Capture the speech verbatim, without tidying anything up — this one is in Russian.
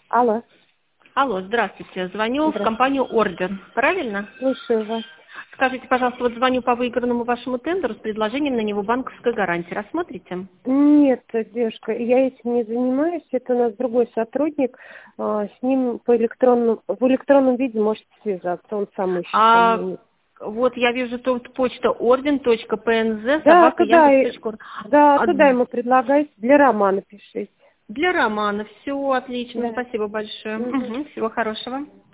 Алло. Алло, здравствуйте. Звоню в Здравствуйте. компанию Орден. Правильно? Слушаю вас. Скажите, пожалуйста, вот звоню по выигранному вашему тендеру с предложением на него банковской гарантии. Рассмотрите? Нет, девушка, я этим не занимаюсь. Это у нас другой сотрудник. А, С ним по электронному, в электронном виде можете связаться. Он сам ищет. А Он не- вот я вижу тут почта орден.пнз Да, собака туда, и- яндекс.ру. да, А туда ему предлагайте. Для романа пишите. для Романа все отлично. Да. Спасибо большое. Мгм. Мгм, всего хорошего.